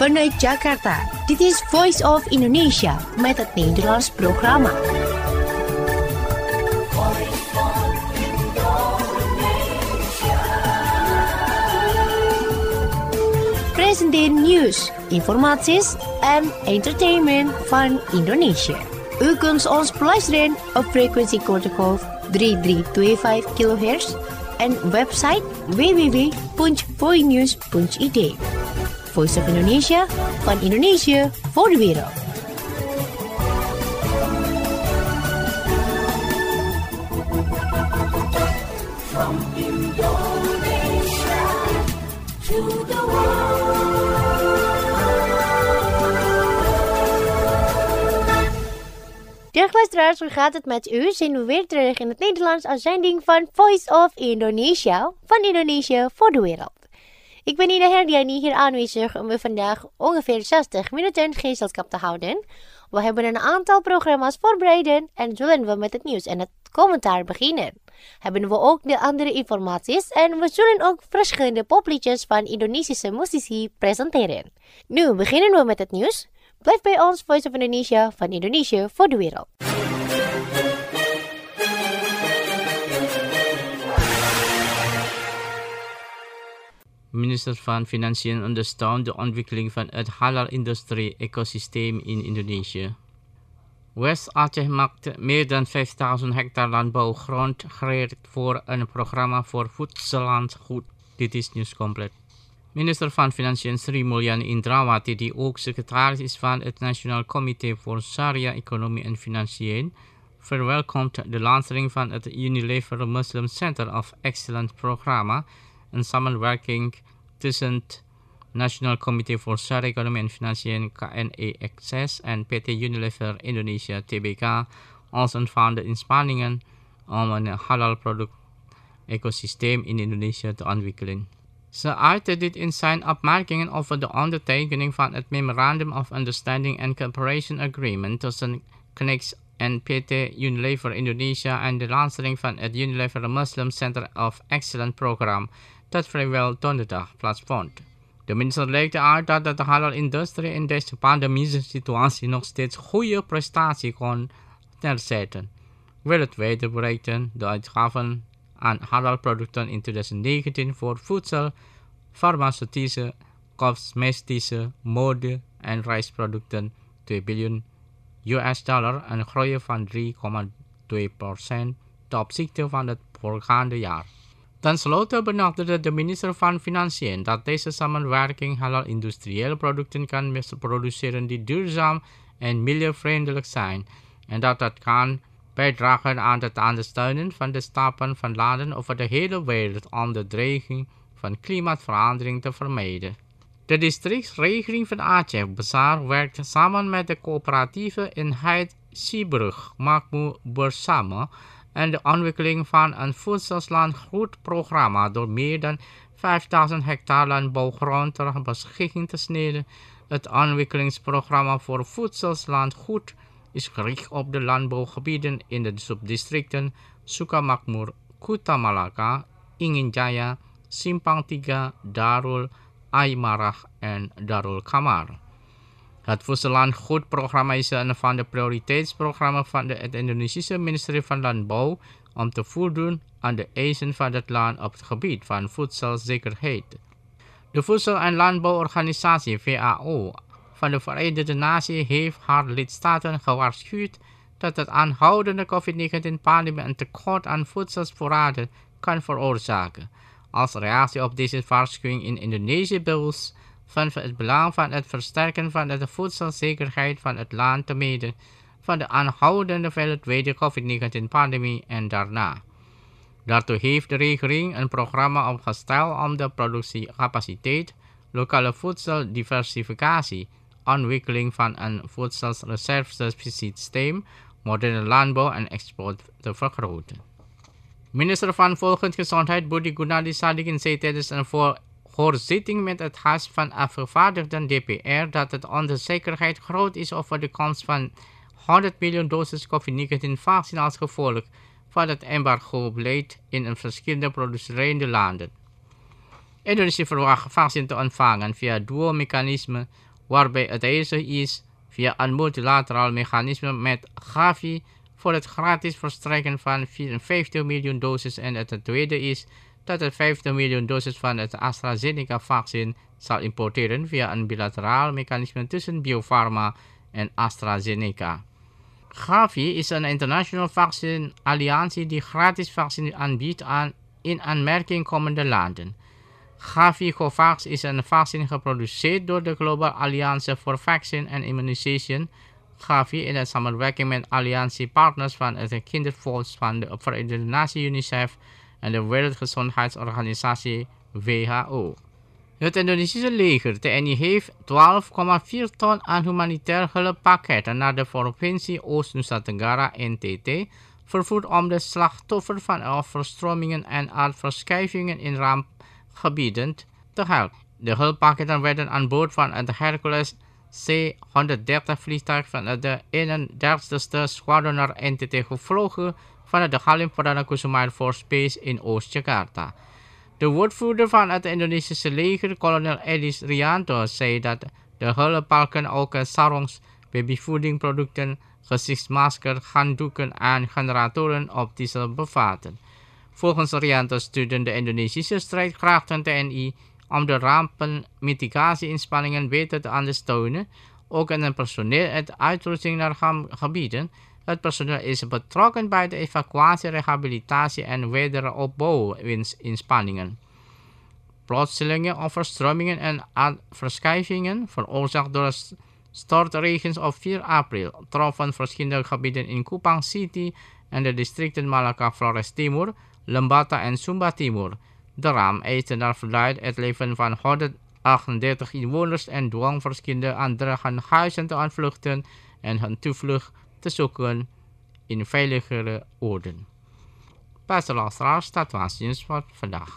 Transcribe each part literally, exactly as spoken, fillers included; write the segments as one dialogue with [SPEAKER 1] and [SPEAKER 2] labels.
[SPEAKER 1] Vanuit Jakarta, dit is Voice of Indonesia met het Nederlands programma. Presenteer nieuws, informaties en entertainment van Indonesië. U kunt ons beluisteren op frequentie kortgolf drie drie twee vijf kilohertz en website w w w punt voinews punt i d. Voice of Indonesia, van Indonesië voor de wereld. From Indonesia to the world. Dag luisteraars, hoe gaat het met u? Zijn we weer terug in het Nederlands uitzending van Voice of Indonesia, van Indonesië voor de wereld. Ik ben Ida Herdiani hier aanwezig om u vandaag ongeveer zestig minuten gezelschap te houden. We hebben een aantal programma's voorbereid en zullen we met het nieuws en het commentaar beginnen. Hebben we ook de andere informaties en we zullen ook verschillende popliedjes van Indonesische muzici presenteren. Nu beginnen we met het nieuws. Blijf bij ons, Voice of Indonesia, van Indonesië voor de wereld.
[SPEAKER 2] Minister van Financiën ondersteunt de ontwikkeling van het halal-industrie-ecosysteem in Indonesië. West-Aceh maakt meer dan vijfduizend hectare landbouwgrond gereed voor een programma voor voedsellandgoed. Dit is nieuws compleet. Minister van Financiën Sri Mulyani Indrawati, die ook secretaris is van het Nationaal Comité voor Sharia, Economie en Financiën, verwelkomt de lancering van het Unilever Muslim Center of Excellence programma, een samenwerking tussen het Nationaal Comité voor Sharia, Economie en Financiën K N E X S en P T Unilever Indonesia T B K als een van de inspanningen om een halal product ecosysteem in Indonesië te ontwikkelen. Ze uitte dit in zijn opmerkingen over de ondertekening van het Memorandum of Understanding and Cooperation Agreement tussen C N E X en P T Unilever Indonesia en de lancering van het Unilever Muslim Center of Excellence programma dat vrijwel donderdag plaatsvond. De minister legde uit dat de halal-industrie in deze pandemische situatie nog steeds goede prestatie kon neerzetten. Wereldwijd bereikten de uitgaven aan halal-producten in twintig negentien voor voedsel, farmaceutische, cosmetische, mode en reisproducten twee biljoen U S dollar, een groei van drie komma twee procent ten opzichte van het voorgaande jaar. Ten slotte benadrukte de minister van Financiën dat deze samenwerking halal industriële producten kan produceren die duurzaam en milieuvriendelijk zijn en dat dat kan bijdragen aan het ondersteunen van de stappen van landen over de hele wereld om de dreiging van klimaatverandering te vermijden. De districtsregering van Aceh Besar werkt samen met de coöperatieve eenheid Sibrug Makmur Bersama en de ontwikkeling van een voedsellandgoedprogramma door meer dan vijfduizend hectare landbouwgrond ter beschikking te stellen. Het ontwikkelingsprogramma voor voedsellandgoed is gericht op de landbouwgebieden in de subdistricten Sukamakmur, Kuta Malaka, Ingin Jaya, Simpang Tiga, Darul Aimarah en Darul Kamar. Het voedsellandgoedprogramma is een van de prioriteitsprogramma's van de, het Indonesische ministerie van Landbouw om te voldoen aan de eisen van het land op het gebied van voedselzekerheid. De Voedsel- en Landbouworganisatie V A O van de Verenigde Naties heeft haar lidstaten gewaarschuwd dat het aanhoudende COVID negentien-pandemie een tekort aan voedselvoorraden kan veroorzaken. Als reactie op deze waarschuwing in Indonesië bewust van het belang van het versterken van de voedselzekerheid van het land te midden van de aanhoudende wereldwijde COVID negentien-pandemie en daarna. Daartoe heeft de regering een programma opgesteld om de productiecapaciteit, lokale voedseldiversificatie, ontwikkeling van een voedselreservesysteem, moderne landbouw en export te vergroten. Minister van Volksgezondheid Budi Gunadi Sadikin zei tijdens een voor hoorzitting met het Huis van Afgevaardigden D P R dat het onzekerheid groot is over de komst van honderd miljoen dosis COVID negentien vaccin als gevolg van het embargo-beleid in verschillende producerende landen. Indonesië verwacht vaccin te ontvangen via duo mechanisme waarbij het bezig is via een multilateraal mechanisme met Gavi voor het gratis verstrekken van vierenvijftig miljoen doses en het tweede is dat het vijftig miljoen doses van het AstraZeneca-vaccin zal importeren via een bilateraal mechanisme tussen Biopharma en AstraZeneca. Gavi is een internationale vaccinalliantie die gratis vaccin aanbiedt aan in aanmerking komende landen. Gavi Covax is een vaccin geproduceerd door de Global Alliance for Vaccine and Immunization, Gavi in samenwerking met alliantiepartners van het Kinderfonds van de Verenigde Naties UNICEF en de Wereldgezondheidsorganisatie W H O. Het Indonesische leger T N I heeft twaalf komma vier ton aan humanitair hulppakketten naar de provincie Oost-Nusa Tenggara N T T vervoerd om de slachtoffers van overstromingen en aardverschuivingen in rampgebieden te helpen. De hulppakketten werden aan boord van het Hercules C honderddertig vliegtuig van het eenendertigste Squadron naar N T T gevlogen vanuit de Halim Perdana Kusuma Air Force Base in Oost-Jakarta. De woordvoerder van het Indonesische leger, kolonel Edis Rianto, zei dat de hulppakken ook sarongs, babyvoedingproducten, gezichtsmasker, handdoeken en generatoren op diesel bevatten. Volgens Rianto stuurden de Indonesische strijdkrachten T N I om de rampenmitigatie-inspanningen beter te ondersteunen, ook in het personeel en uitrusting naar gebieden. Het personeel is betrokken bij de evacuatie, rehabilitatie en wederopbouwinspanningen. Plotselinge overstromingen en aardverschuivingen, veroorzaakt door stortregens op vier april, troffen verschillende gebieden in Kupang City en de districten Malacca Flores Timur, Lembata en Sumba Timur. De ramp eiste naar verluidt het leven van honderdachtendertig inwoners en dwong verschillende anderen hun huizen te ontvluchten en hun toevlucht te zoeken in veiligere oorden. Beste luisteraars, dat was nieuws voor vandaag.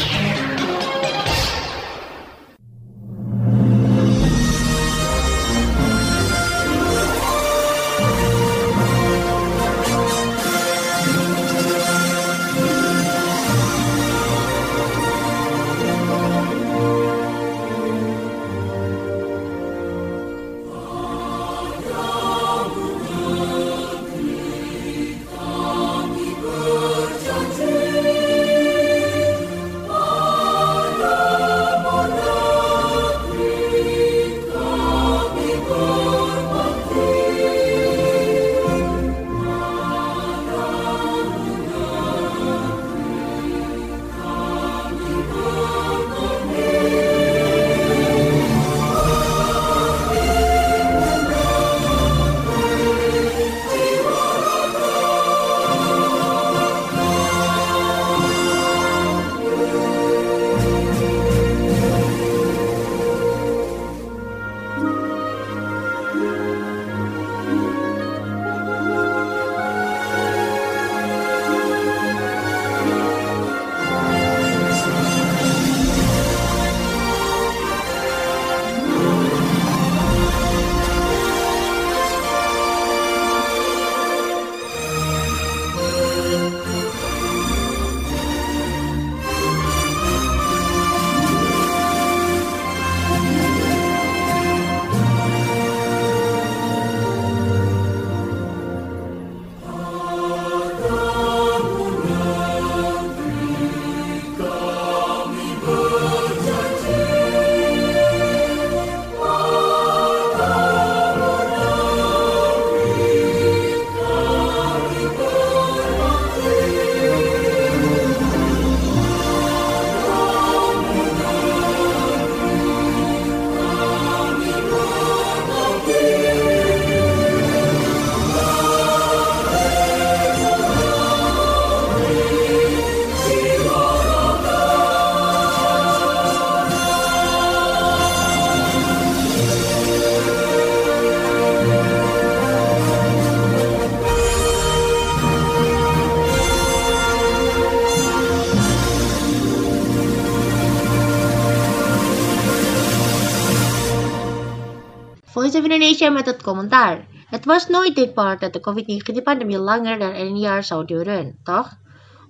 [SPEAKER 1] Voice of Indonesia met het commentaar. Het was nooit denkbaar dat de COVID negentien-pandemie langer dan een jaar zou duren, toch?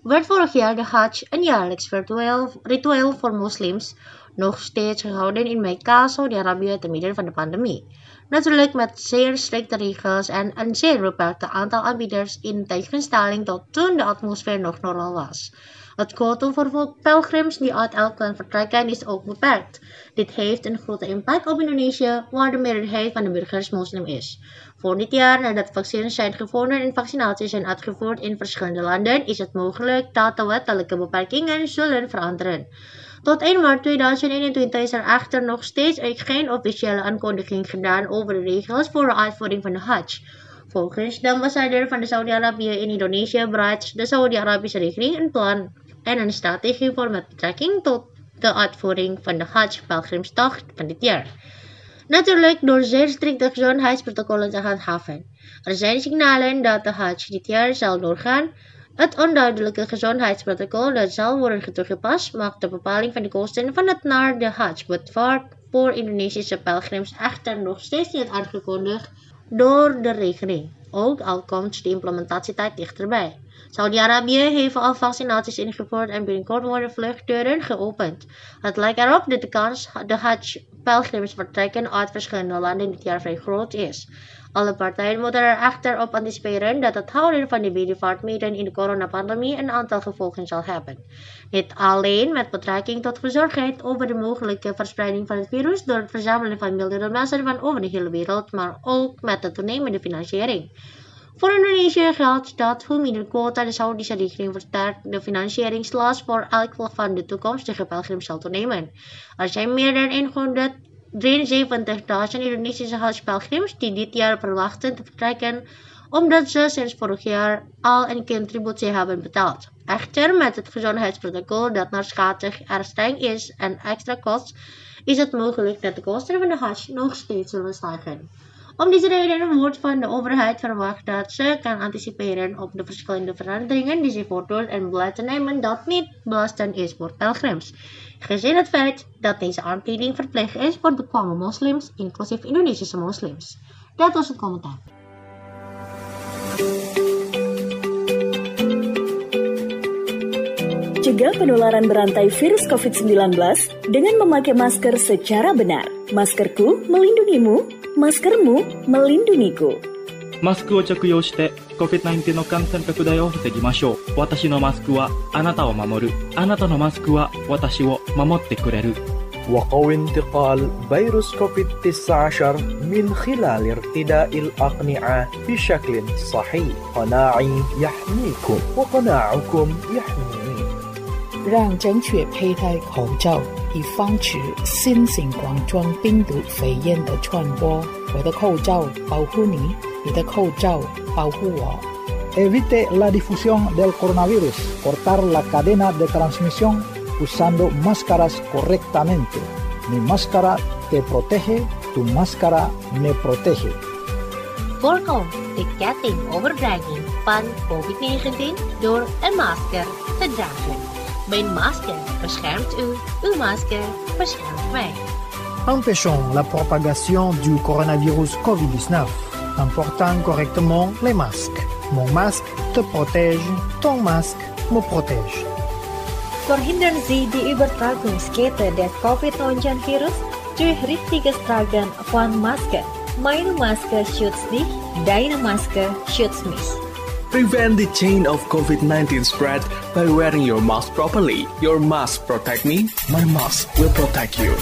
[SPEAKER 1] werd vorig jaar de Hajj, een jaarlijks ritueel, ritueel voor moslims, nog steeds gehouden in Mekka, Saudi-Arabië, te midden van de pandemie. Natuurlijk met zeer strikte regels en een zeer beperkt aantal aanbieders in tegenstelling tot toen de atmosfeer nog normaal was. Het quotum voor pelgrims die uit elk land vertrekken is ook beperkt. Dit heeft een grote impact op Indonesië, waar de meerderheid van de burgers moslim is. Voor dit jaar, nadat vaccins zijn gevonden en vaccinaties zijn uitgevoerd in verschillende landen, is het mogelijk dat de wettelijke beperkingen zullen veranderen. Tot één maart tweeduizend eenentwintig is er echter nog steeds geen officiële aankondiging gedaan over de regels voor de uitvoering van de Hajj. Volgens de ambassadeur van de Saudi-Arabië in Indonesië bereidt de Saudi-Arabische regering een plan en een strategie voor met betrekking tot de uitvoering van de Hajj-pelgrimstocht van dit jaar. Natuurlijk door zeer strikte gezondheidsprotocollen te handhaven. Er zijn signalen dat de Hajj dit jaar zal doorgaan. Het onduidelijke gezondheidsprotocol dat zal worden toegepast maakt de bepaling van de kosten van het naar de Hajj-uitvaart voor Indonesische pelgrims echter nog steeds niet aangekondigd door de regering, ook al komt de implementatietijd dichterbij. Saudi-Arabië heeft al vaccinaties ingevoerd en binnenkort worden vluchtdeuren geopend. Het lijkt erop dat de kans de Hajj-pelgrims vertrekken uit verschillende landen dit jaar vrij groot is. Alle partijen moeten er echter op anticiperen dat het houden van de bedevaart midden in de coronapandemie een aantal gevolgen zal hebben. Niet alleen met betrekking tot bezorgdheid over de mogelijke verspreiding van het virus door het verzamelen van miljoenen mensen van over de hele wereld, maar ook met de toenemende financiering. Voor Indonesië geldt dat hoe minder quota de Saudische regering versterkt de financieringslast voor elk van de toekomstige pelgrims zal toenemen. Er zijn meer dan honderddrieënzeventigduizend Indonesische Hajj-pelgrims die dit jaar verwachten te vertrekken, omdat ze sinds vorig jaar al een contributie hebben betaald. Echter, met het gezondheidsprotocol dat naar schattig erg streng is en extra kost, is het mogelijk dat de kosten van de Hajj nog steeds zullen stijgen. Om deze reden wordt van de overheid verwacht dat ze kan anticiperen op de verschillende veranderingen die zich voordoen en beleid te nemen dat niet belastend is voor pelgrims. Gezien het feit dat deze aanbieding verplicht is voor bekwame moslims, inclusief Indonesische moslims. Dat was het commentaar.
[SPEAKER 3] Cegah penularan berantai virus covid sembilan belas dengan memakai masker secara benar. Maskerku melindungimu, maskermu melindungiku.
[SPEAKER 4] マスクを着用して コビッドナインティーン の感染拡大を防ぎましょう。私のマスクはあなたを守る。あなたのマスクは私を守ってくれる。
[SPEAKER 5] وقوي انتقال فيروس كوفيد تسعة عشر من خلال ارتداء الأقنعة بشكل صحيح. قناعي يحميكم وقناعكم يحميني.
[SPEAKER 6] 让正确佩戴口罩，以防止新型冠状病毒肺炎的传播。我的口罩保护你，你的口罩保护我。
[SPEAKER 7] Evite la difusión del coronavirus. Cortar la cadena de transmisión usando máscaras correctamente. Mi máscara te protege, tu máscara me protege.
[SPEAKER 1] Voorkom de kettingoverdraging van covid negentien door een masker te dragen. Mijn masker beschermt u, uw masker beschermt mij.
[SPEAKER 8] Empêchons la propagation du coronavirus covid dix-neuf en portant correctement les masques. Mon masque te protège, ton masque me protège.
[SPEAKER 3] Verhindern Sie die Übertragungskette der covid neunzehn virus durch richtiges Tragen von Maske. Meine Maske schützt dich, deine Maske schützt mich.
[SPEAKER 9] Prevent the chain of covid nineteen spread by wearing your mask properly. Your mask protect me, my mask will protect you.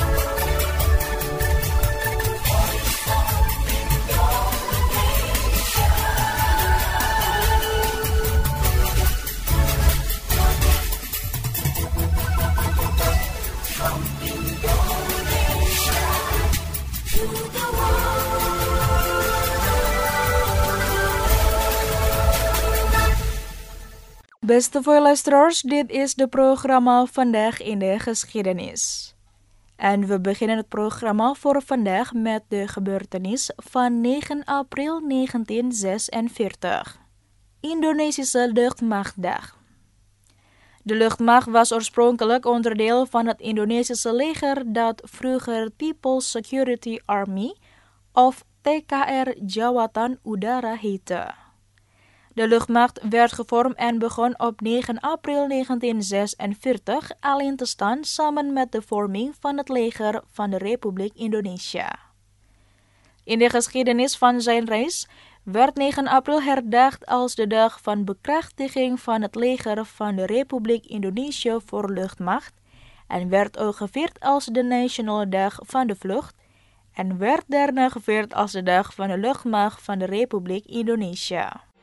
[SPEAKER 10] Beste luisteraars, dit is de programma Vandaag in de Geschiedenis. En we beginnen het programma voor vandaag met de gebeurtenis van negen april negentien zesenveertig. Indonesische Luchtmachtdag. De luchtmacht was oorspronkelijk onderdeel van het Indonesische leger dat vroeger People's Security Army of T K R Jawatan Udara heette. De luchtmacht werd gevormd en begon op negen april negentien zesenveertig alleen te staan samen met de vorming van het leger van de Republiek Indonesië. In de geschiedenis van zijn reis werd negen april herdacht als de dag van bekrachtiging van het leger van de Republiek Indonesië voor luchtmacht en werd ook gevierd als de nationale dag van de vlucht en werd daarna gevierd als de dag van de luchtmacht van de Republiek Indonesië.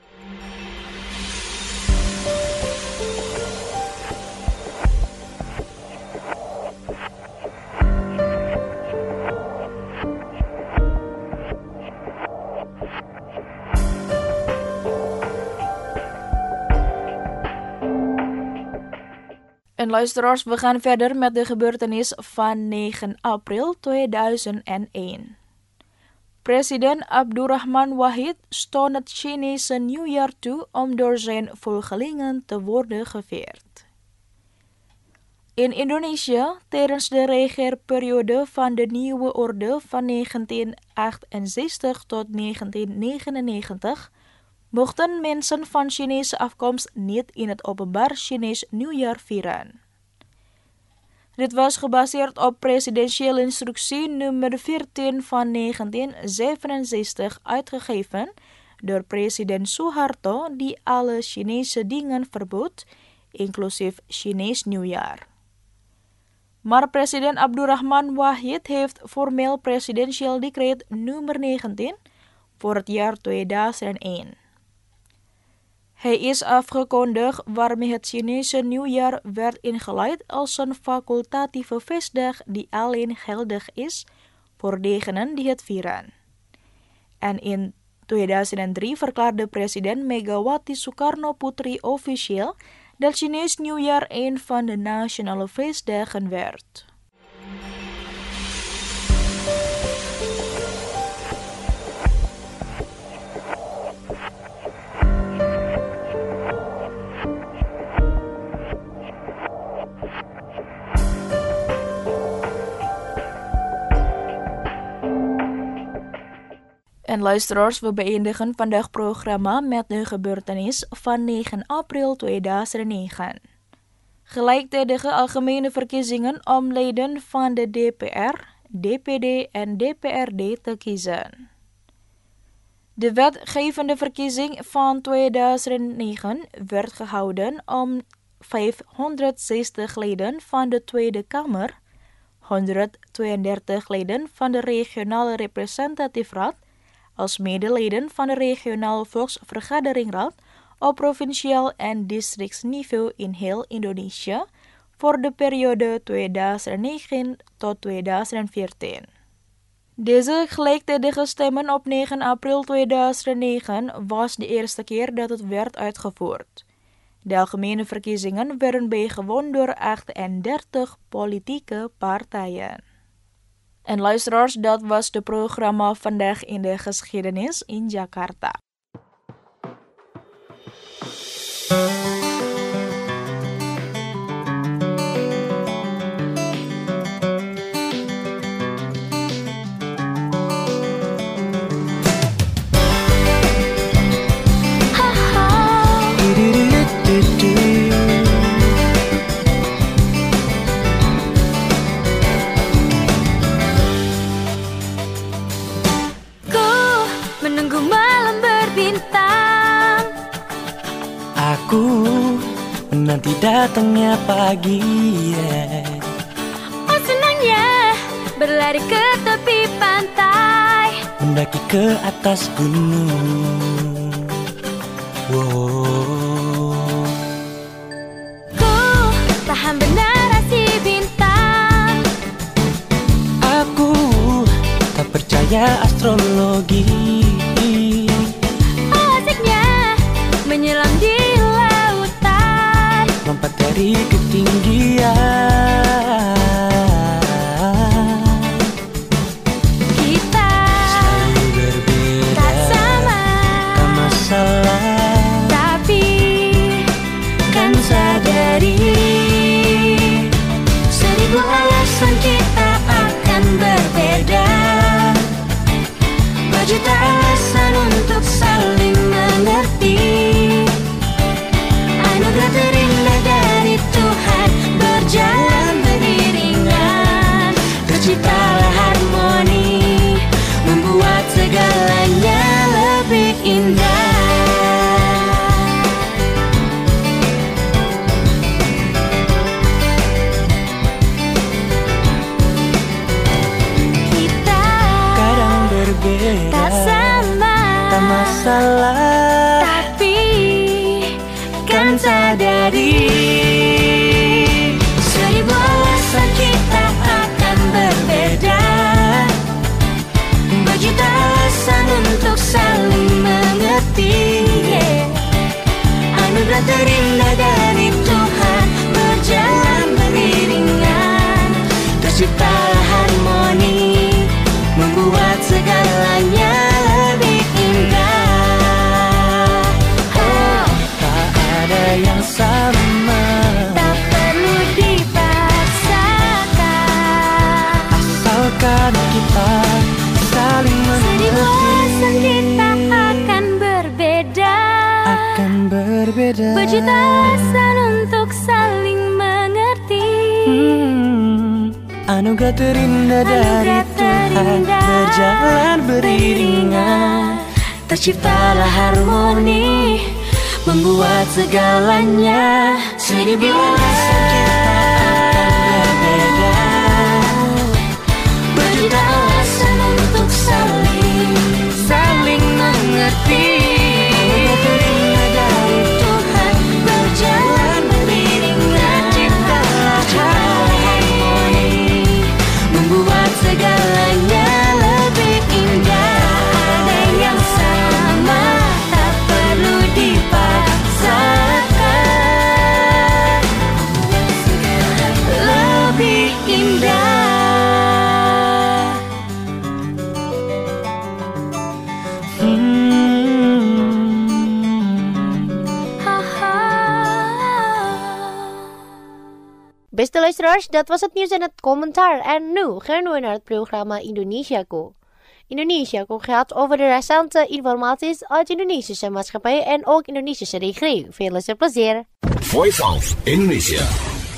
[SPEAKER 10] En luisteraars, we gaan verder met de gebeurtenis van negen april tweeduizend één. President Abdurrahman Wahid stond het Chinese nieuwjaar toe om door zijn volgelingen te worden gevierd. In Indonesië, tijdens de regeerperiode van de Nieuwe Orde van negentien achtenzestig tot negentien negenennegentig, mochten mensen van Chinese afkomst niet in het openbaar Chinees nieuwjaar vieren. Dit was gebaseerd op presidentiële instructie nummer veertien van negentien zevenenzestig uitgegeven door president Suharto die alle Chinese dingen verbood, inclusief Chinees nieuwjaar. Maar president Abdurrahman Wahid heeft formeel presidentieel decreet nummer negentien voor het jaar tweeduizend één. Hij is afgekondigd waarmee het Chinese nieuwjaar werd ingeleid als een facultatieve feestdag die alleen geldig is voor degenen die het vieren. En in tweeduizend drie verklaarde president Megawati Soekarno-Putri officieel dat Chinees nieuwjaar een van de nationale feestdagen werd. En luisteraars, we beëindigen vandaag programma met de gebeurtenis van negen april tweeduizend negen. Gelijktijdige algemene verkiezingen om leden van de D P R, D P D en D P R D te kiezen. De wetgevende verkiezing van tweeduizend negen werd gehouden om vijfhonderdzestig leden van de Tweede Kamer, honderdtweeëndertig leden van de regionale representatieve raad, als medeleden van de regionale volksvergaderingraad op provinciaal en districtsniveau in heel Indonesië voor de periode tweeduizend negen tot tweeduizend veertien. Deze gelijktijdige stemmen op negen april tweeduizend negen was de eerste keer dat het werd uitgevoerd. De algemene verkiezingen werden bijgewoond door achtendertig politieke partijen. En luisteraars, dat was het programma Vandaag in de Geschiedenis in Jakarta.
[SPEAKER 11] Nanti datangnya pagi, yeah.
[SPEAKER 12] Oh senangnya berlari ke tepi pantai,
[SPEAKER 11] mendaki ke atas gunung. Wow.
[SPEAKER 12] Ku tahan bernarasi bintang.
[SPEAKER 11] Aku tak percaya astrologi.
[SPEAKER 12] Oh asiknya menyelam di
[SPEAKER 11] lompat dari ketinggian.
[SPEAKER 12] Kita
[SPEAKER 11] selalu berbeda,
[SPEAKER 12] tak sama,
[SPEAKER 11] tak masalah,
[SPEAKER 12] tapi kan sadari seribu alasan kita akan berbeda, berjuta alasan untuk saling mengerti. kan sadari seribu alasan kita akan berbeda, berjuta alasan untuk saling mengerti. Yeah. Anugerah terindah dari Tuhan berjalan beriringan, terciptalah harmoni, membuat segalanya lebih indah. Oh,
[SPEAKER 11] tak ada yang sama,
[SPEAKER 12] tak perlu dipaksakan,
[SPEAKER 11] asalkan kita saling
[SPEAKER 12] seribu alasan
[SPEAKER 11] mengerti.
[SPEAKER 12] kita akan berbeda,
[SPEAKER 11] Akan berbeda,
[SPEAKER 12] berjuta alasan untuk saling mengerti.
[SPEAKER 11] Hmm, anugerah terindah dari
[SPEAKER 12] Anugerah
[SPEAKER 11] Tuhan
[SPEAKER 12] terindah
[SPEAKER 11] berjalan beriringan,
[SPEAKER 12] terciptalah harmoni, membuat segalanya seribu alasan kita akan berbeda, berjuta alasan untuk saling saling mengerti. Anugerah terindah dari Tuhan berjalan beriringan, terciptalah harmoni, membuat segalanya lebih indah. Ada yang sama, tak perlu dipaksakan, lebih indah.
[SPEAKER 1] Beste luisteraars, dat was het nieuws en het commentaar. En nu gaan we naar het programma Indonesiaku. Indonesiaku gaat over de recente informaties uit Indonesische maatschappij en ook Indonesische regering. Veel luisterplezier.
[SPEAKER 13] Voice of Indonesia.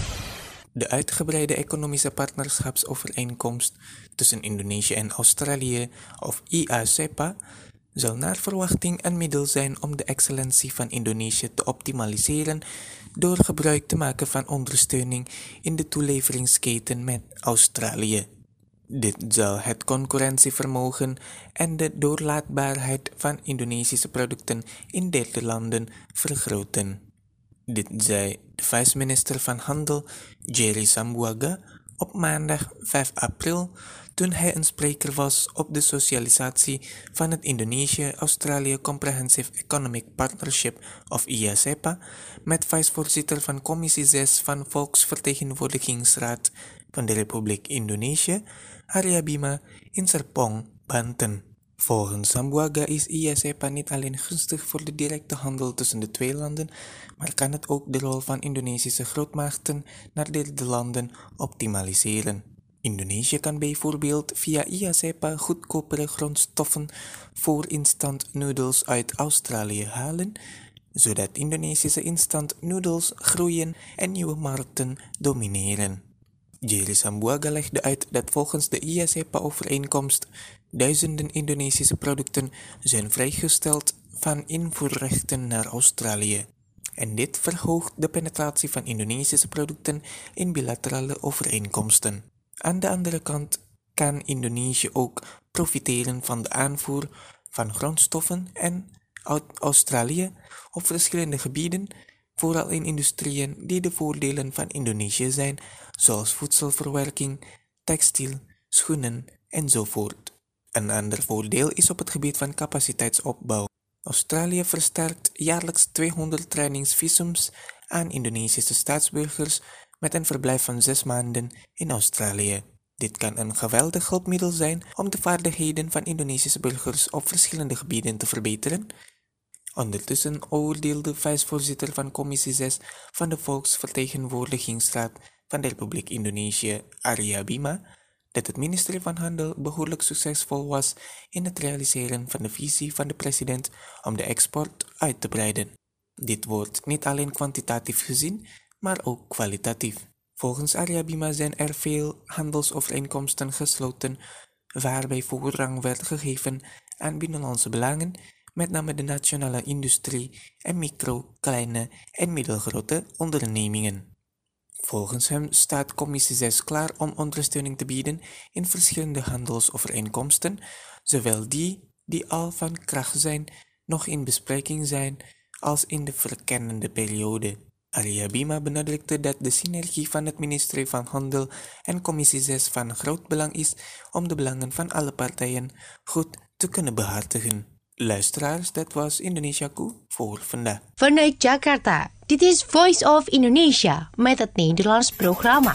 [SPEAKER 14] De uitgebreide economische partnerschapsovereenkomst tussen Indonesië en Australië, of I A S E P A, zal naar verwachting een middel zijn om de excellentie van Indonesië te optimaliseren door gebruik te maken van ondersteuning in de toeleveringsketen met Australië. Dit zal het concurrentievermogen en de doorlaatbaarheid van Indonesische producten in derde landen vergroten. Dit zei de vice-minister van Handel, Jerry Sambuaga, op maandag vijf april toen hij een spreker was op de socialisatie van het Indonesië-Australië Comprehensive Economic Partnership of I A S E P A met vicevoorzitter van Commissie zes van Volksvertegenwoordigingsraad van de Republiek Indonesië, Arya Bima, in Serpong, Banten. Volgens Sambuaga is I A S E P A niet alleen gunstig voor de directe handel tussen de twee landen, maar kan het ook de rol van Indonesische grootmachten naar derde landen optimaliseren. Indonesië kan bijvoorbeeld via I A S E P A goedkopere grondstoffen voor instant noodles uit Australië halen, zodat Indonesische instant noodles groeien en nieuwe markten domineren. Jerry Sambuaga legde uit dat volgens de I A S E P A-overeenkomst duizenden Indonesische producten zijn vrijgesteld van invoerrechten naar Australië. En dit verhoogt de penetratie van Indonesische producten in bilaterale overeenkomsten. Aan de andere kant kan Indonesië ook profiteren van de aanvoer van grondstoffen en uit Australië op verschillende gebieden, vooral in industrieën die de voordelen van Indonesië zijn, zoals voedselverwerking, textiel, schoenen enzovoort. Een ander voordeel is op het gebied van capaciteitsopbouw. Australië versterkt jaarlijks tweehonderd trainingsvisums aan Indonesische staatsburgers met een verblijf van zes maanden in Australië. Dit kan een geweldig hulpmiddel zijn om de vaardigheden van Indonesische burgers op verschillende gebieden te verbeteren. Ondertussen oordeelde vicevoorzitter van Commissie zes van de Volksvertegenwoordigingsraad van de Republiek Indonesië, Arya Bima, dat het ministerie van Handel behoorlijk succesvol was in het realiseren van de visie van de president om de export uit te breiden. Dit wordt niet alleen kwantitatief gezien, maar ook kwalitatief. Volgens Arya Bima zijn er veel handelsovereenkomsten gesloten waarbij voorrang werd gegeven aan binnenlandse belangen, met name de nationale industrie en micro, kleine en middelgrote ondernemingen. Volgens hem staat Commissie zes klaar om ondersteuning te bieden in verschillende handelsovereenkomsten, zowel die die al van kracht zijn, nog in bespreking zijn, als in de verkennende periode. Arya Bima benadrukte dat de synergie van het ministerie van Handel en Commissie zes van groot belang is om de belangen van alle partijen goed te kunnen behartigen. Luisteraars, dat was Indonesiaku voor vandaag.
[SPEAKER 1] Vanuit Jakarta, dit is Voice of Indonesia met het Nederlands programma.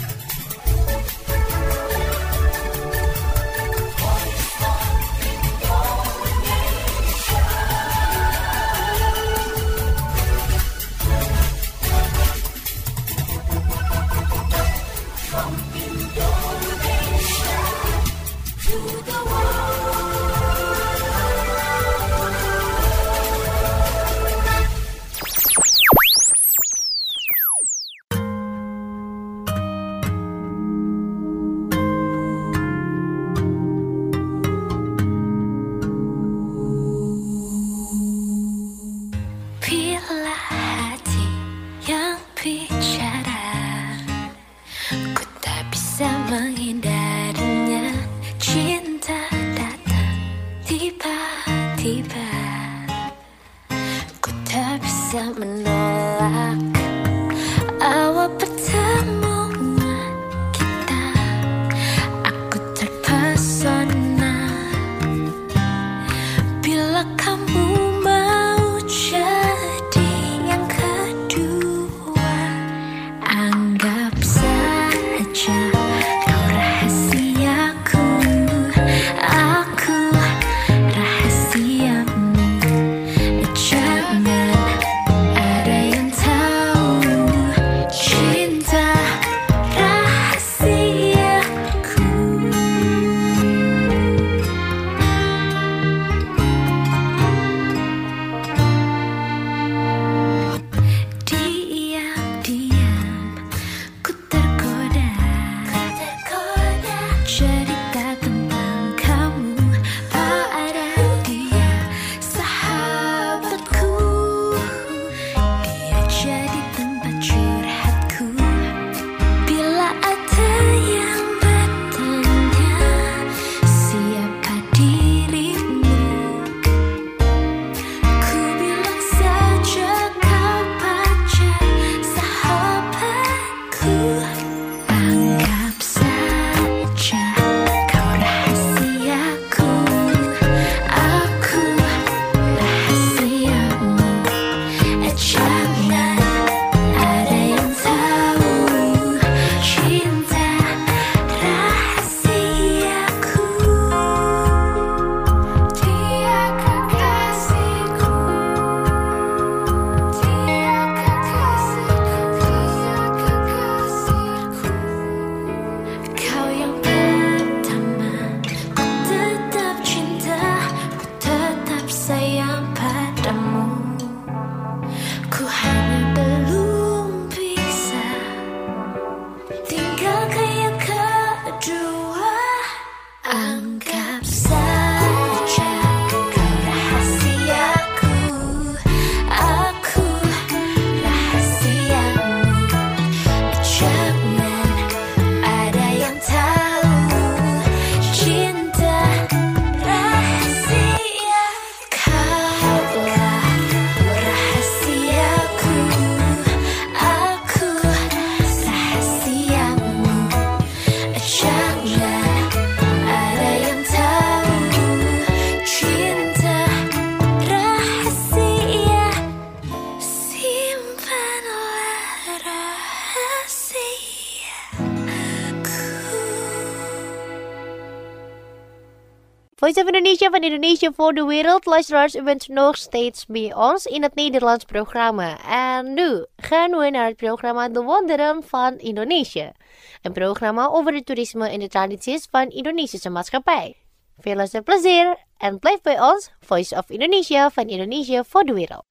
[SPEAKER 1] Voice of Indonesia van Indonesia voor de wereld. Luisteraars, u bent nog steeds bij ons in het Nederlands programma. En nu gaan we naar het programma De Wonderen van Indonesië. Een programma over het toerisme en de tradities van Indonesische maatschappij. Veel luisterplezier en blijf bij ons. Voice of Indonesia van Indonesia voor de wereld.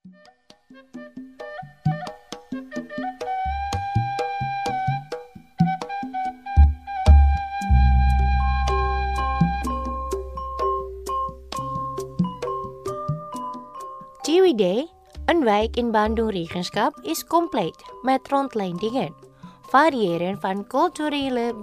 [SPEAKER 1] Ciwidey, een wijk in Bandung Regenschap, is compleet met rondleidingen, variëren van culturele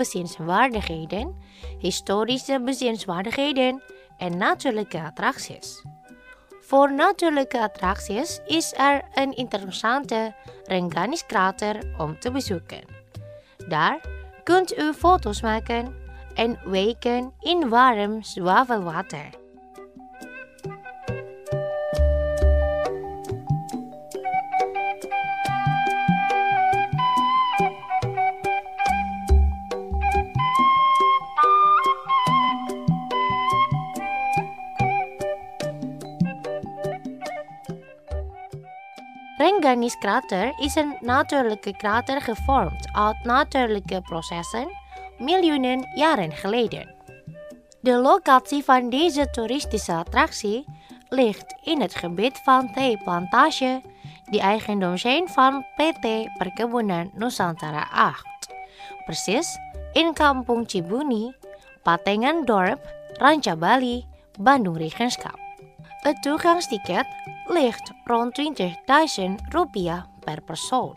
[SPEAKER 1] bezienswaardigheden, historische bezienswaardigheden en natuurlijke attracties. Voor natuurlijke attracties is er een interessante Renganiskrater om te bezoeken. Daar kunt u foto's maken en weken in warm zwavelwater. Renganiskrater is een natuurlijke krater gevormd uit natuurlijke processen miljoenen jaren geleden. De locatie van deze toeristische attractie ligt in het gebied van theeplantage die eigendom zijn van P T Perkebunan Nusantara acht. Precies in Kampung Cibuni, Patengandorp, Ranca Bali, Bandung Regenschap. Het toegangsticket ligt rond twintigduizend rupiah per persoon.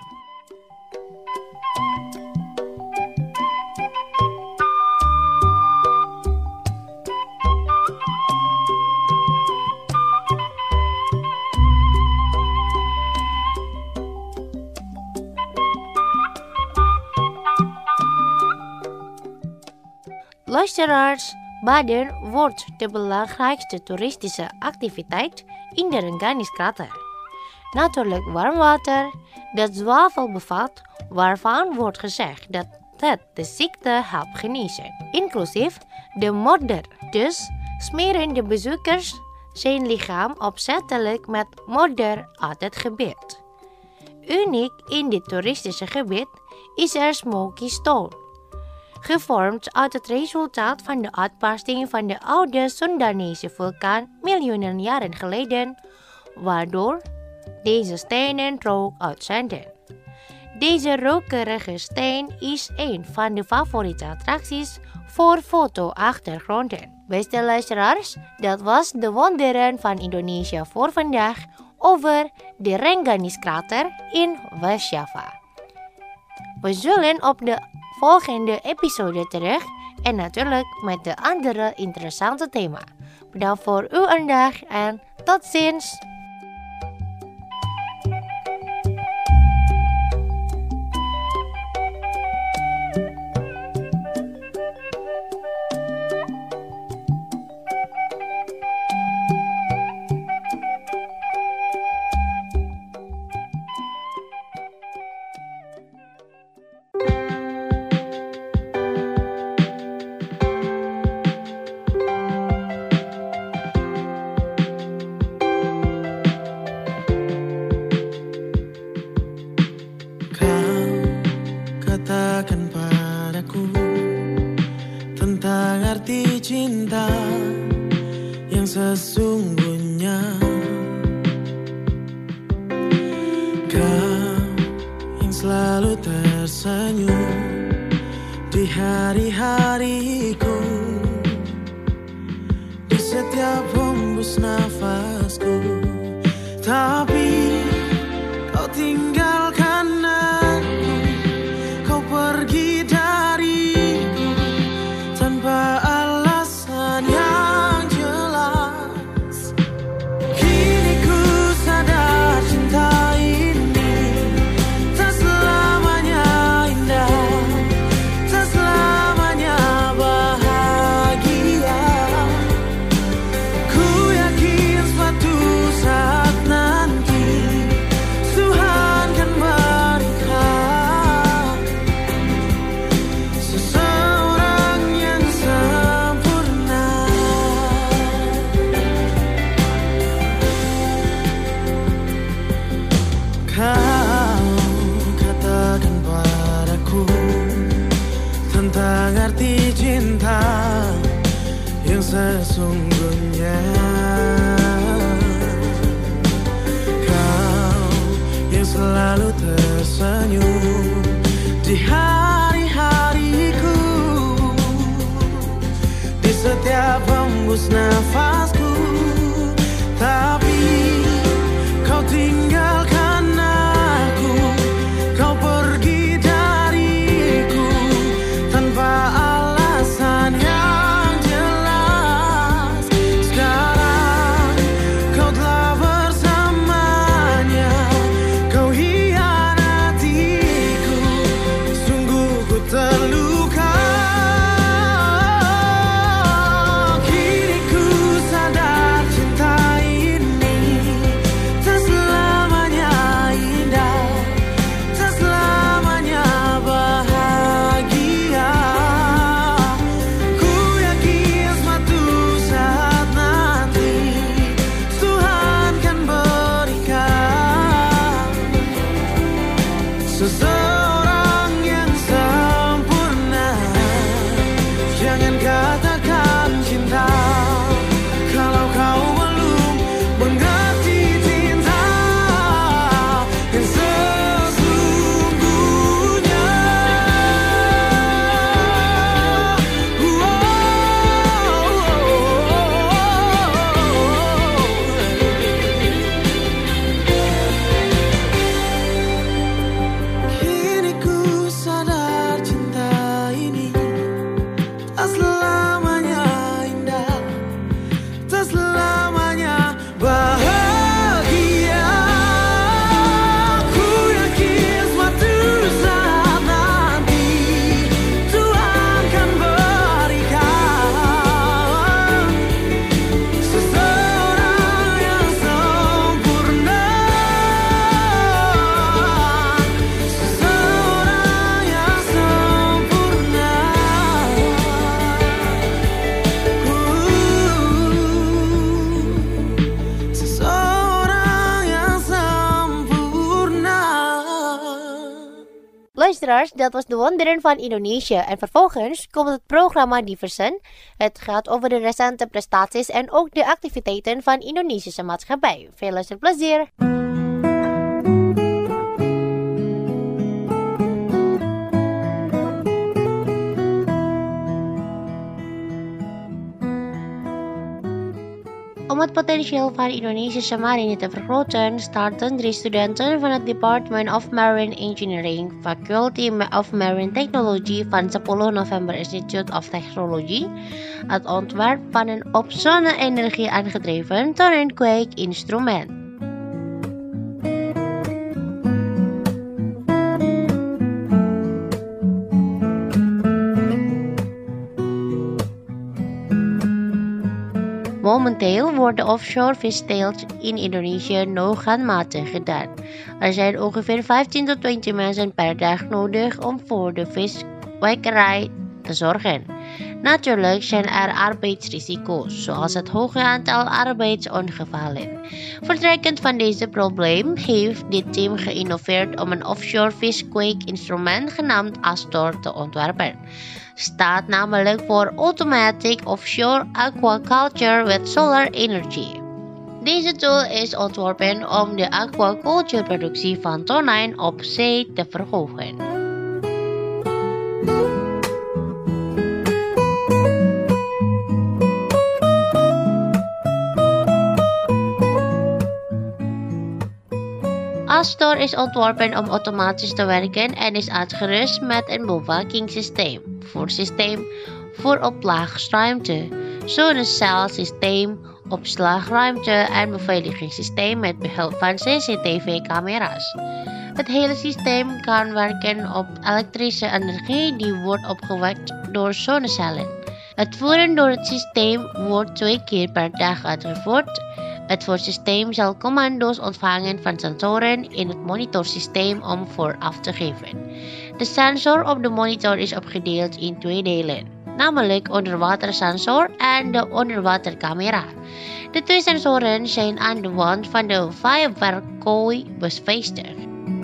[SPEAKER 1] Luisteraars, baden wordt de belangrijkste toeristische activiteit in de Renganiskrater. Natuurlijk warm water dat zwavel bevat, waarvan wordt gezegd dat het de ziekte helpt genezen, inclusief de modder. Dus smeren de bezoekers zijn lichaam opzettelijk met modder uit het gebied. Uniek in dit toeristische gebied is er Smoky Stone, gevormd uit het resultaat van de uitbarsting van de oude Sundanese vulkaan miljoenen jaren geleden, waardoor deze stenen rook uitzenden. Deze rokerige steen is een van de favoriete attracties voor foto-achtergronden. Beste luisteraars, dat was de wonderen van Indonesië voor vandaag over de Renganiskrater in West-Java. We zullen op de volgende episode terug en natuurlijk met de andere interessante thema. Bedankt voor uw aandacht en tot ziens!
[SPEAKER 11] Cinta yang sesungguhnya, kau yang selalu tersenyum di hari-hariku, di setiap hembus nafasku. Tapi kau tinggalkan aku, kau pergi dariku tanpa sesungguhnya, kau yang selalu tersenyum di hari-hariku, di setiap hembus nafasku. Tapi kau tinggalkan aku, kau pergi dariku tanpa alasan yang jelas. Sekarang kau telah seseorang yang sempurna. Jangan katakan cinta kalau kau belum mengerti cinta yang sesungguhnya. Kini ku sadar cinta ini tak selamanya indah, tak selamanya bahagia. Ku yakin suatu saat nanti Tuhan kan berikan seseorang yang sempurna, seseorang yang sempurna. Seseorang yang sempurna.
[SPEAKER 1] Luisteraars, dat was de Wonderen van Indonesië. En vervolgens komt het programma Diversen. Het gaat over de recente prestaties en ook de activiteiten van Indonesische maatschappij. Veel luisterplezier! Om het potentieel van Indonesische marine te vergroten, starten drie studenten van het Department of Marine Engineering, Faculty of Marine Technology van sepuluh November Institute of Technology het ontwerp van een op zonne-energie aangedreven turn-and-quake-instrument. Momenteel worden offshore visteelt in Indonesië nog handmatig gedaan. Er zijn ongeveer vijftien tot twintig mensen per dag nodig om voor de viskwekerij te zorgen. Natuurlijk zijn er arbeidsrisico's, zoals het hoge aantal arbeidsongevallen. Vertrekkend van deze probleem heeft dit team geïnnoveerd om een offshore viskweek-instrument genaamd Astor te ontwerpen. Staat namelijk voor Automatic Offshore Aquaculture with Solar Energy. Deze tool is ontworpen om de aquacultureproductie van tonijn op zee te verhogen. Astor is ontworpen om automatisch te werken en is uitgerust met een bewakingssysteem, voersysteem voor oplaagruimte, zonnecelsysteem, opslagruimte en beveiligingssysteem met behulp van C C T V-camera's. Het hele systeem kan werken op elektrische energie die wordt opgewekt door zonnecellen. Het voeren door het systeem wordt twee keer per dag uitgevoerd. Het voersysteem zal commando's ontvangen van sensoren in het monitorsysteem om vooraf te geven. De sensor op de monitor is opgedeeld in twee delen, namelijk onderwatersensor en de onderwatercamera. De twee sensoren zijn aan de wand van de vijfwerkkooi bevestigd.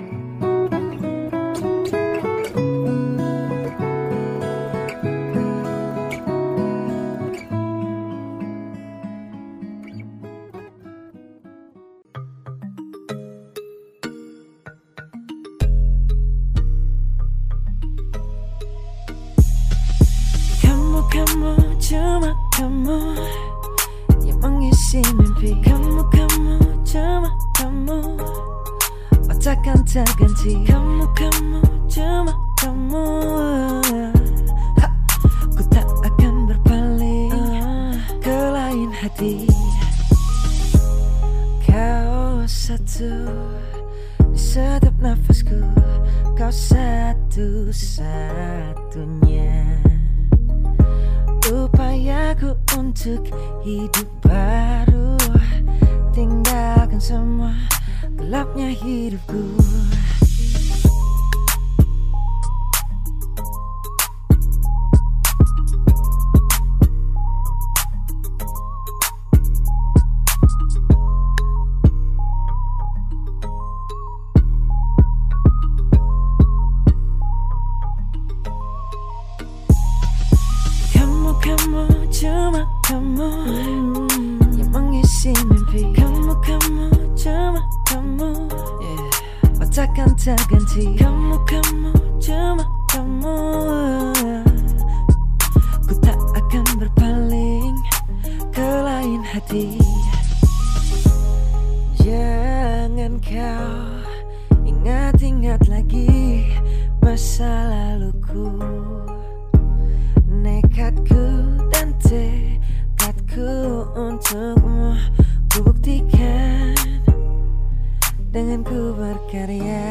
[SPEAKER 11] Kamu, cuma kamu yang mengisi mimpi. Kamu, kamu, cuma kamu, oh takkan terganti. Kamu, kamu, cuma kamu, ha, ku tak akan berpaling ke lain hati. Kau satu di setiap nafasku, kau satu-satunya upayaku untuk hidup baru, tinggalkan semua gelapnya hidupku. takkan terganti. Kamu, kamu, cuma kamu. Ku tak akan berpaling ke lain hati. Jangan kau ingat-ingat lagi masa laluku. Nekatku dan tekadku untukmu ku buktikan dengan ku berkarya.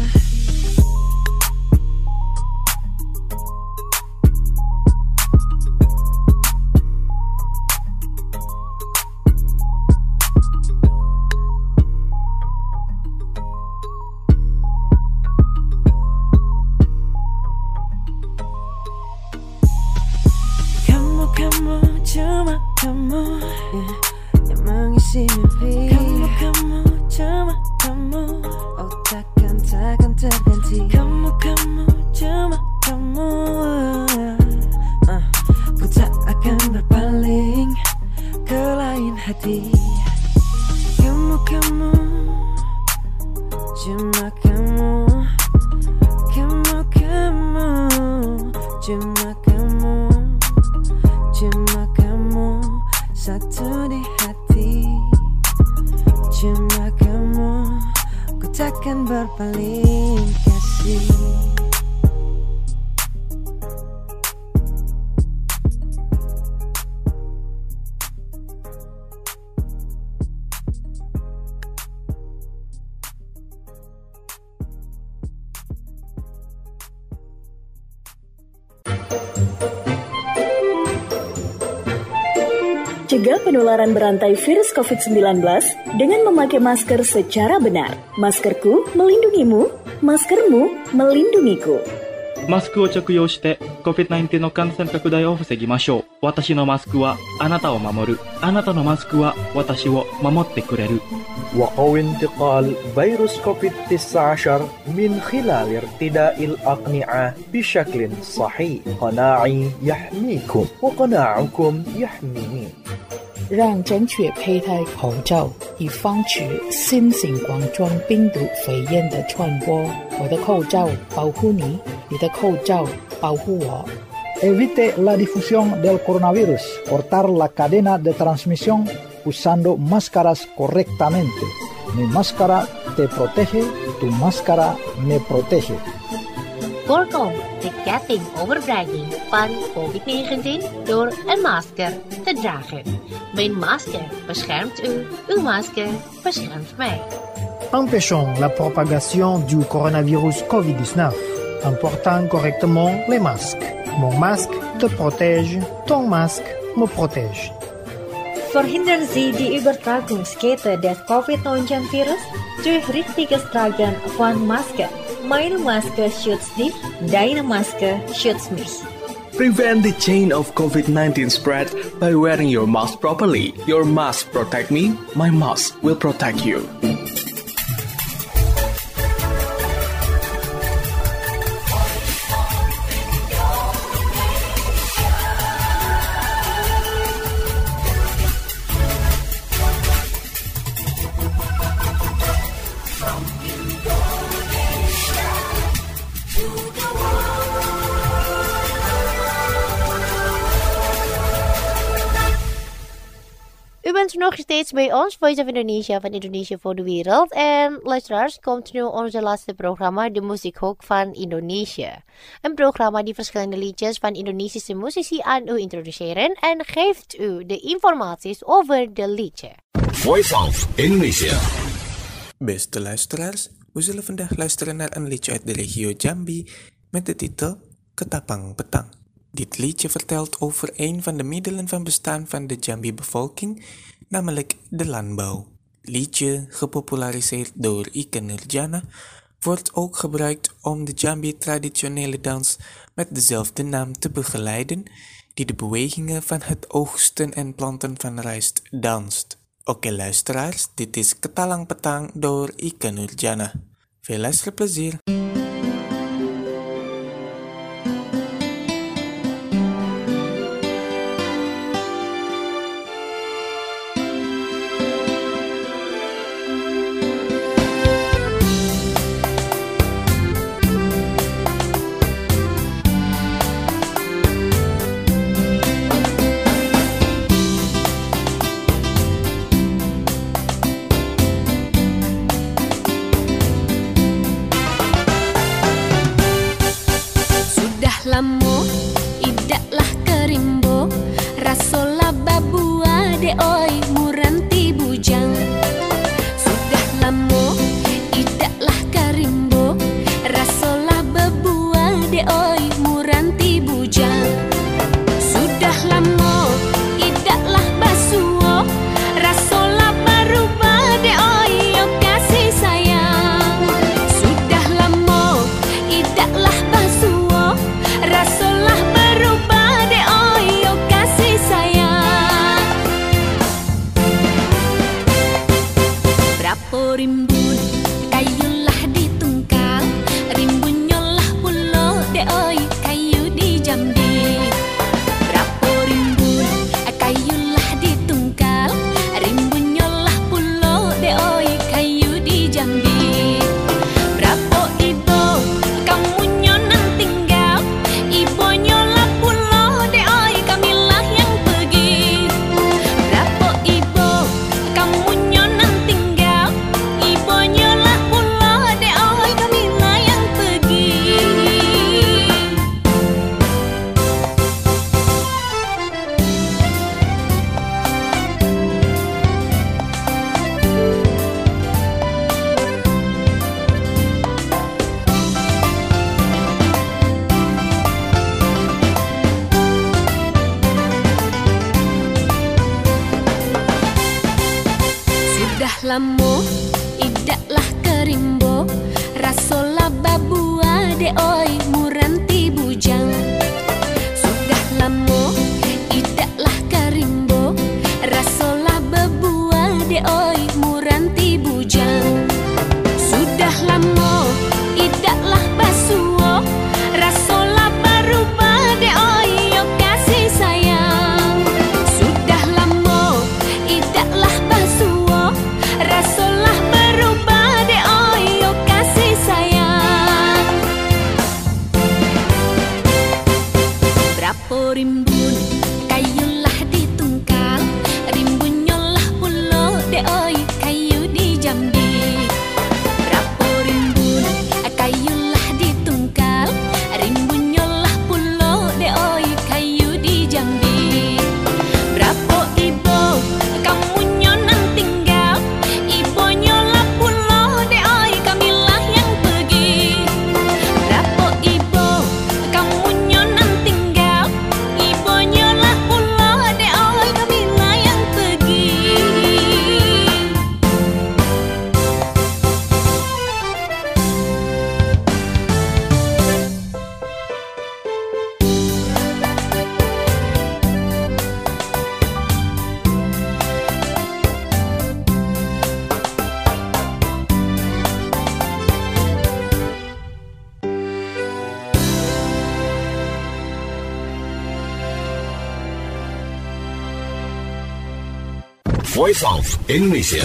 [SPEAKER 11] Kamu, cuma kamu, yeah, yang mengisi mimpi. Kamu, kamu, cuma kamu. Oh takkan, takkan terganti. Kamu, kamu, cuma kamu. uh, Ku tak akan berpaling ke lain hati. Kamu, kamu, cuma kamu. Kamu, kamu, cuma kamu. Cuma kamu satu di hati. Cuma kamu, ku takkan berpaling kasih.
[SPEAKER 15] Cegah penularan berantai virus covid sembilan belas dengan memakai masker secara benar. Maskerku melindungimu, maskermu melindungiku.
[SPEAKER 4] マスクを着用して コビッドナインティーン の感染拡大を防ぎましょう。私のマスクはあなたを守る。あなたのマスクは私を守ってくれる。
[SPEAKER 5] وقوي انتقال فيروس كوفيد تسعة عشر من خلال ارتداء الأقنعة بشكل صحيح. قناعي يحميكم وقناعكم يحميني.
[SPEAKER 6] 让正确佩戴口罩，以防止新型冠状病毒肺炎的传播。我的口罩保护你，你的口罩保护我。
[SPEAKER 7] Evite la difusión del coronavirus. Cortar la cadena de transmisión usando máscaras correctamente. Mi máscara te protege, tu máscara me protege.
[SPEAKER 1] Voorkom de ketting overdraging van covid negentien door een masker te dragen. Mijn masker beschermt u, uw masker beschermt mij.
[SPEAKER 8] Empêchons la propagation du coronavirus covid dix-neuf en portant correctement les masques. Mon masque te protège, ton masque me protège.
[SPEAKER 3] Verhindern Sie die Übertragungskette des covid neunzehn Virus durch richtiges Tragen von Maske. Meine Maske schützt dich, deine Maske schützt mich.
[SPEAKER 9] Prevent the chain of covid nineteen spread by wearing your mask properly. Your mask protect me, my mask will protect you.
[SPEAKER 1] U bent nog steeds bij ons, Voice of Indonesia van Indonesië voor de Wereld. En luisteraars, komt nu onze laatste programma, de Muziekhoek van Indonesië. Een programma die verschillende liedjes van Indonesische muzici aan u introduceren en geeft u de informaties over de liedje.
[SPEAKER 13] Voice of Indonesia.
[SPEAKER 14] Beste luisteraars, we zullen vandaag luisteren naar een liedje uit de regio Jambi met de titel Ketapang Petang. Dit liedje vertelt over een van de middelen van bestaan van de Jambi-bevolking, namelijk de landbouw. Liedje, gepopulariseerd door Ikke Nurjana, wordt ook gebruikt om de Jambi-traditionele dans met dezelfde naam te begeleiden, die de bewegingen van het oogsten en planten van rijst danst. Oké luisteraars, dit is Ketalang Petang door Ikke Nurjana. Veel luisterplezier!
[SPEAKER 12] lamo idaklah kerimbo rasola babua de oi muranti bujang. Sudah lamo idaklah kerimbo rasola babua de oi muranti bujang. Sudah lamo idaklah basuo rasola berubah de oi yo kasih sayang. Sudah lamo idaklah basuo rasola berubah de oi yo kasih sayang. Berapa rimbun kayulah ditungkal, rimbunyolah pulo de oi kayu di Jambi. Berapa rimbun kayulah ditungkal, rimbunyolah pulo de oi kayu di Jambi. Berapa ibo kamu nyonan tinggal, ibonyolah pulo de oi kamilah yang pergi. Berapa ibo kamu nyonan tinggal, ibonyolah pulo de oi kamilah yang pergi. Sudah lamo idaklah kerimbo rasola babua de oi muranti bujang. Sudah lamo idaklah kerimbo rasola babua de oi muranti bujang. Sudah lamo idaklah basuo rasola berubah de oi yo kasih sayang. Sudah lamo idaklah basuo rasola berubah de oi yo kasih sayang. Berapa rimbun kayulah ditungkal, rimbunyolah pulo de oi kayu di Jambi. Berapa rimbun kayulah ditungkal, rimbunyolah pulo de oi kayu di Jambi. Berapa ibo kamu nyonan tinggal, ibonyolah pulo de oi kamilah yang pergi. Berapa ibo kamu nyonan tinggal, ibonyolah pulo de oi kamilah yang pergi.
[SPEAKER 13] Voice of Indonesia.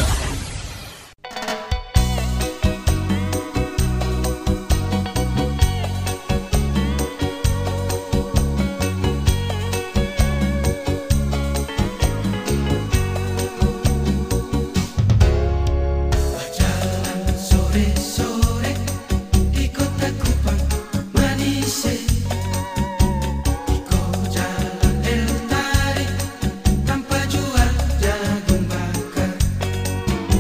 [SPEAKER 11] Sore-sore di kota Kupang Manise, di kau jalan El Tarik tanpa jual jagung bakar.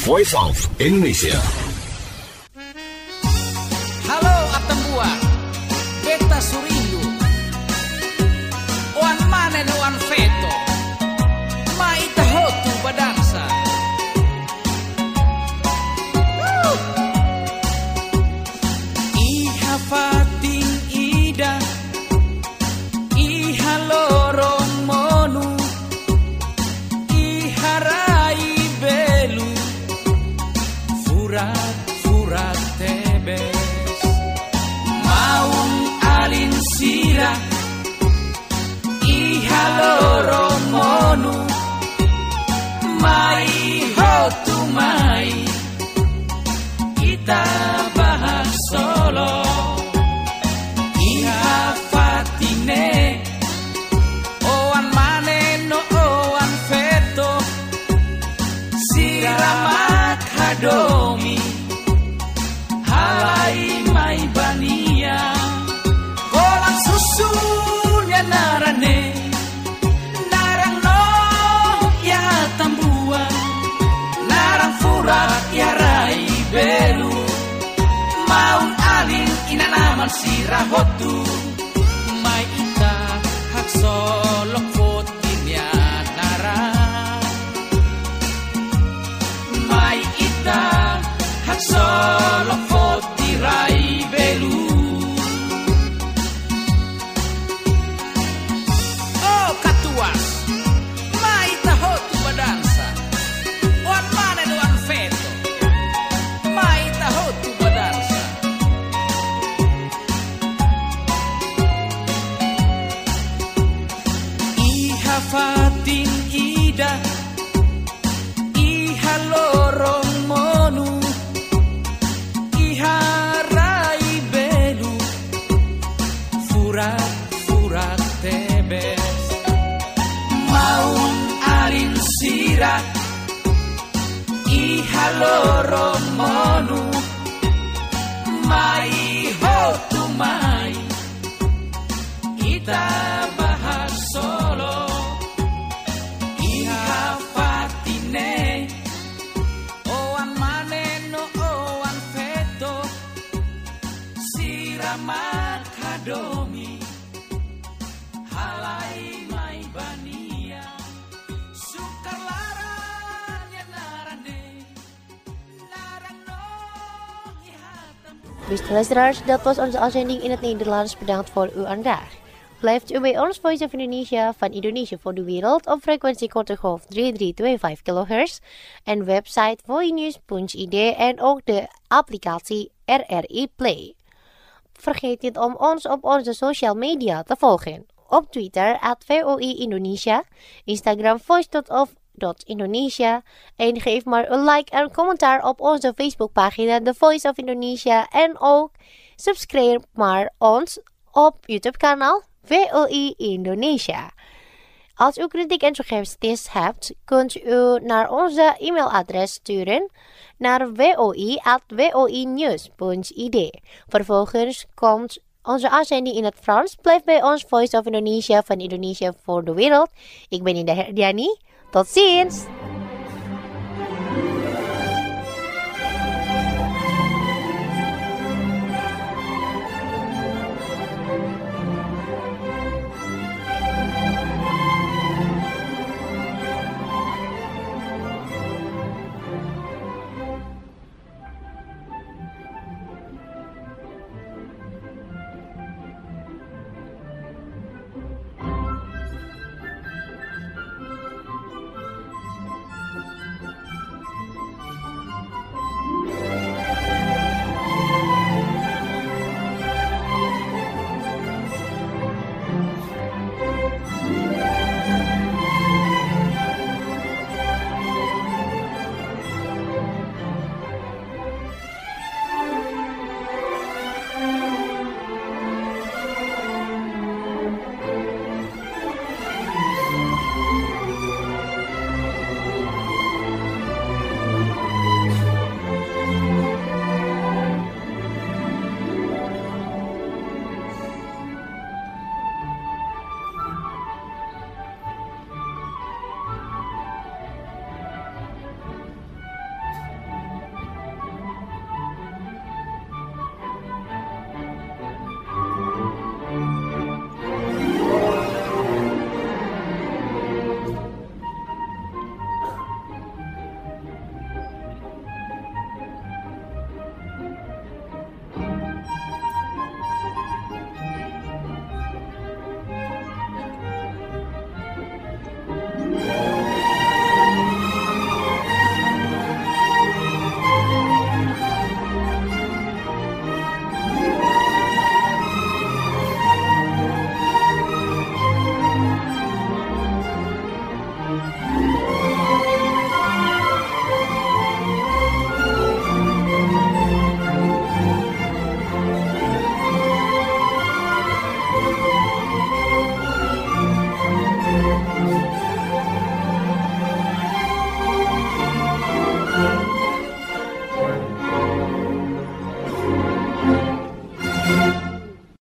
[SPEAKER 13] Voice of Indonesia.
[SPEAKER 16] Halo Atambua, beta Surindu, wan manen wan feto, maita hotu badansa. Iha fating ida, iha lorong monu, iha rai belu, furat furat tebes, maung alin sira, iha lorong monu, mai hotu mai, kita bahas solo. Iha fatine, oan mane no oan feto, siramak hadomi, halai mai bania, kolang susunya narane, narang no ya tambua, narang furat ya rai belu, maun alin inanaman sirahotu, mai ita hak solok fotinya narang, mai ita hak solok foti rai belu. Oh katuas, mai ita hotu badansa, wan manen wan feto, mai ita hotu badansa. Iha fatin ida, iha lorong monu, iha rai belu, furat furat tebes, maung alin sira, iha lorong monu, mai hotu mai, kita bahas solo. Iha fatine, oan mane no oan feto, siramak hadomi, halai mai bania, sukar laranya narane, narang no iha tambu.
[SPEAKER 1] Beste luisteraars, dat was onze uitzending in het Nederlands. Bedankt voor uw aandacht. Blijft u bij ons Voice of Indonesia van Indonesië voor de wereld op frequentie korte golf drie drie twee vijf kilohertz en website voinews punt i d en ook de applicatie R R I Play. Vergeet niet om ons op onze social media te volgen. Op Twitter at V O I Indonesia, Instagram voice.of.indonesia en geef maar een like en commentaar op onze Facebookpagina The Voice of Indonesia en ook subscribe maar ons op YouTube kanaal V O I Indonesia. Als u kritiek en suggesties hebt, kunt u naar onze e-mailadres sturen naar voi at voinews punt i d. Vervolgens komt onze uitzending in het Frans. Blijf bij ons Voice of Indonesia van Indonesië voor de wereld. Ik ben Ida Herdiani. Tot ziens!